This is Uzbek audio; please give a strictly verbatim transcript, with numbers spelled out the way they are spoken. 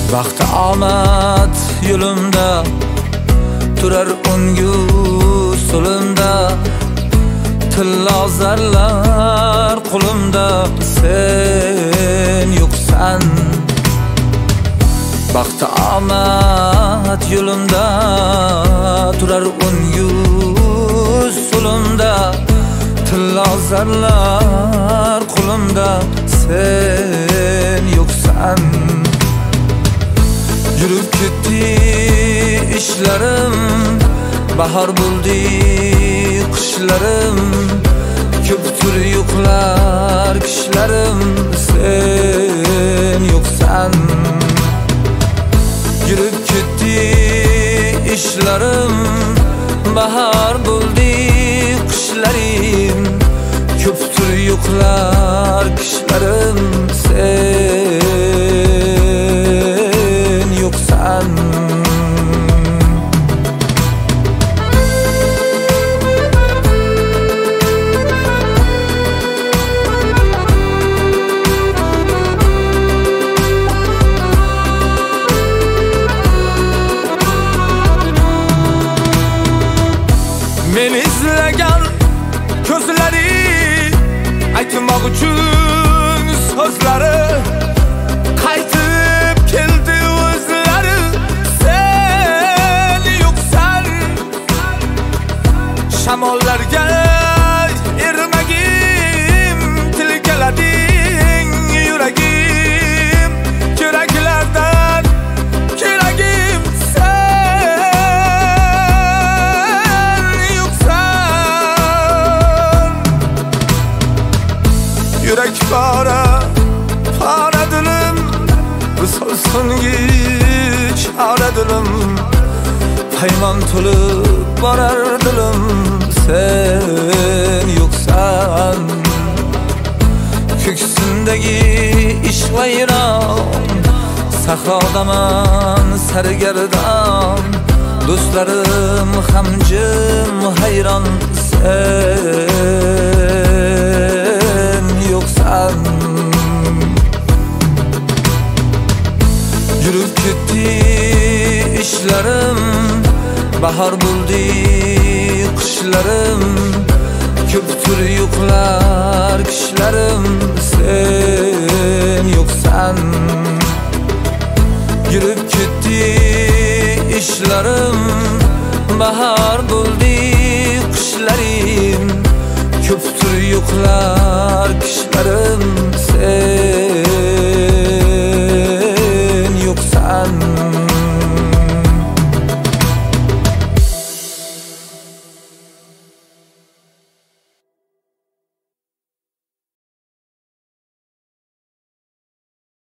Baxt omad yo'limda turar ungu so'limda, tilla zarlar qo'limda, sen yo'qsan. Baxt omad yo'limda turar ungu so'limda, tilla zarlar qo'limda, sen yo'qsan. Yürüp gitti işlerim, bahar buldu kışlarım, köptür yoklar kişlerim, sen yoksan. Yürüp gitti işlerim, bahar buldu kışlarım, köptür yoklar kişlerim, sen yoksan. Men izlegan ko'zlari, aytmoq uchun so'zlari, qaytib keldi o'zlari, sen yo'qsan. Shamollarga ermagim, tilkalading yuragim, yuraklardan keragim, sen yo'qsan. Yürek para, para dilim, solsun hiç ara dilim, payman tolup borar dilim, sen yoksan. Ko'ksindagi ish vayron, sahrodaman sargardon, do'stlarim ham jim hayron, sen yoksan. Yürüp gitti işlerim, bahar buldu kışlarım, köptür yoklar kişlerim, sen yoksan. Yürüp gitti işlerim, bahar buldu kışlarım, köptür yoklar kişlerim, sen